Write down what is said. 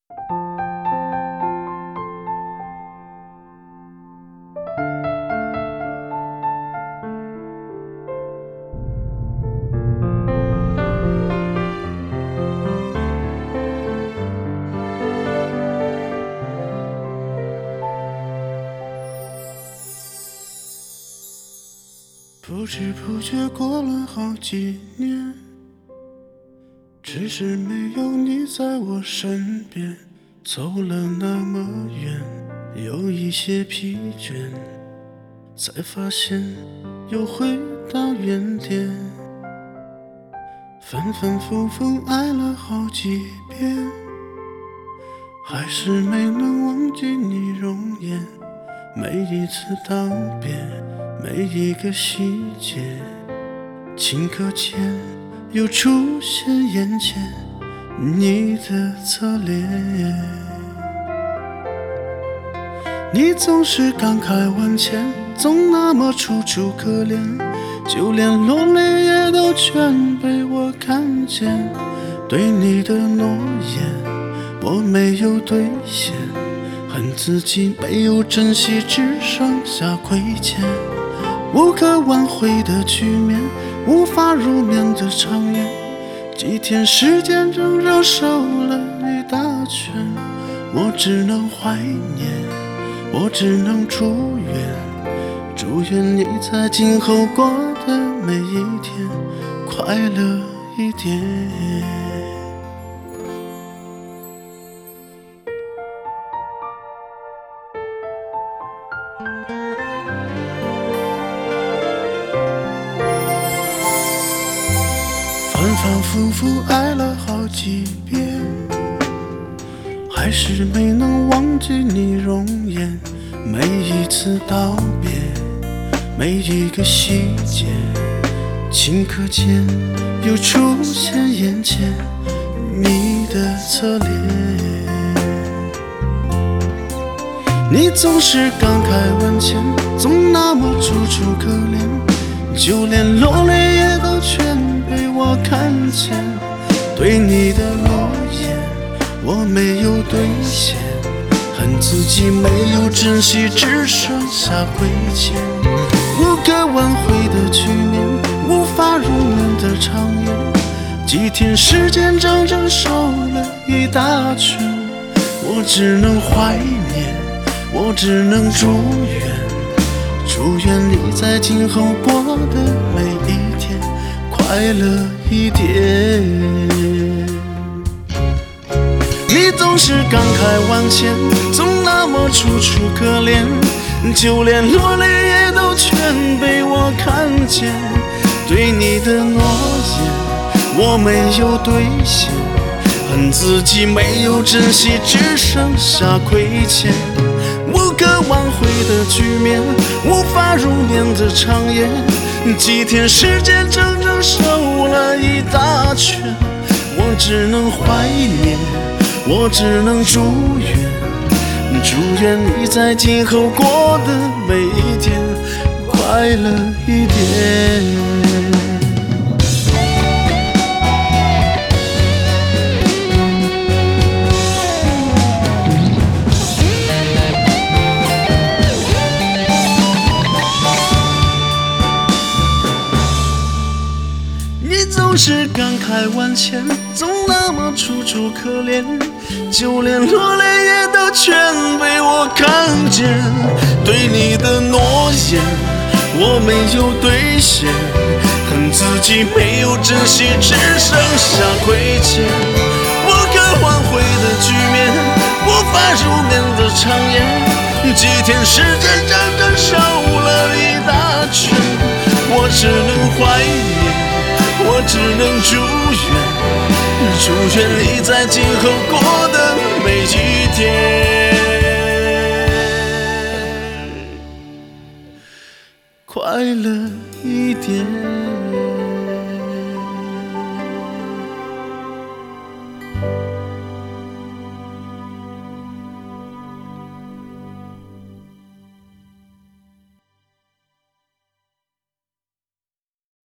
不知不觉过了好几年，只是没有你在我身边，走了那么远，有一些疲倦，才发现又回到原点。反反复复爱了好几遍，还是没能忘记你容颜。每一次道别，每一个细节，顷刻间又出现眼前你的侧脸。你总是感慨万千，总那么楚楚可怜，就连落泪也都全被我看见。对你的诺言我没有兑现，恨自己没有珍惜，只剩下亏欠。无可挽回的局面，无法入眠的长夜，几天时间整整瘦了一大圈。我只能怀念，我只能祝愿，祝愿你在今后过的每一天快乐一点。反反复复爱了好几遍，还是没能忘记你容颜。每一次道别，每一个细节，顷刻间又出现眼前你的侧脸。你总是感慨万千，总那么楚楚可怜，就连落泪也都全被我看见。对你的诺言我没有兑现，恨自己没有珍惜，只剩下亏欠。无可挽回的局面，无法入眠的长夜，几天时间整整瘦了一大圈。我只能怀念，我只能祝愿，祝愿你在今后过的每一天快乐一点。你总是感慨万千，总那么楚楚可怜，就连落泪也都全被我看见。对你的诺言我没有兑现，恨自己没有珍惜，只剩下亏欠。无可挽回的局面，无法入眠的长夜，几天时间整整瘦了一大圈。我只能怀念，我只能祝愿，祝愿你在今后过的每一天快乐一点。总是感慨万千，总那么楚楚可怜，就连落泪也都全被我看见。对你的诺言我没有兑现，恨自己没有珍惜，只剩下亏欠。无可挽回的局面，无法入眠的长夜，几天时间整整瘦了一大圈。我只能怀念，我只能祝愿，祝愿你在今后过的每一天快乐一点。